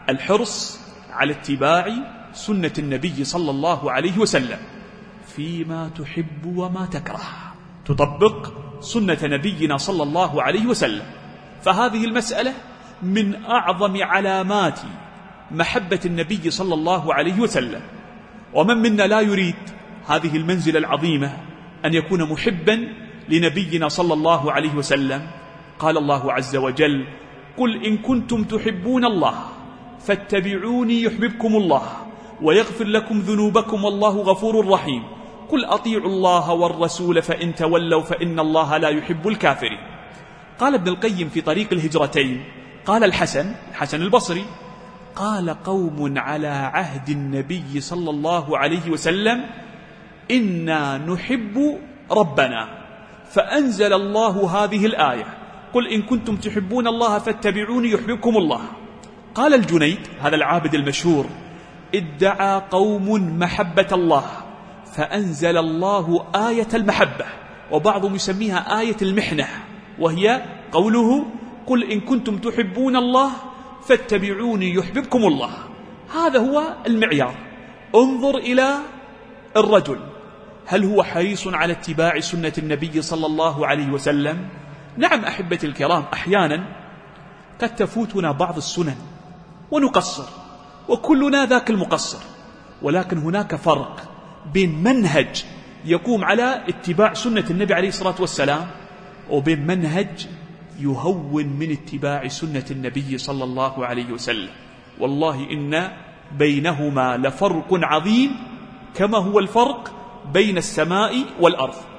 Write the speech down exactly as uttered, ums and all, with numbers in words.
الحرص على اتباع سنة النبي صلى الله عليه وسلم فيما تحب وما تكره، تطبق سنة نبينا صلى الله عليه وسلم. فهذه المسألة من أعظم علامات محبة النبي صلى الله عليه وسلم. ومن منا لا يريد هذه المنزلة العظيمة أن يكون محبا لنبينا صلى الله عليه وسلم؟ قال الله عز وجل: قل إن كنتم تحبون الله فاتبعوني يحببكم الله ويغفر لكم ذنوبكم والله غفور رحيم. قل أطيعوا الله والرسول فإن تولوا فإن الله لا يحب الكافرين. قال ابن القيم في طريق الهجرتين، قال الحسن الحسن البصري: قال قوم على عهد النبي صلى الله عليه وسلم: إنا نحب ربنا، فأنزل الله هذه الآية: قل إن كنتم تحبون الله فاتبعوني يحببكم الله. قال الجنيد هذا العابد المشهور: ادعى قوم محبة الله فأنزل الله آية المحبة، وبعضهم يسميها آية المحنة، وهي قوله: قل إن كنتم تحبون الله فاتبعوني يحببكم الله. هذا هو المعيار. انظر إلى الرجل، هل هو حريص على اتباع سنة النبي صلى الله عليه وسلم؟ نعم أحبتي الكرام، أحيانا قد تفوتنا بعض السنن ونقصر، وكلنا ذاك المقصر، ولكن هناك فرق بين منهج يقوم على اتباع سنة النبي عليه الصلاة والسلام وبين منهج يهون من اتباع سنة النبي صلى الله عليه وسلم. والله إن بينهما لفرق عظيم، كما هو الفرق بين السماء والأرض.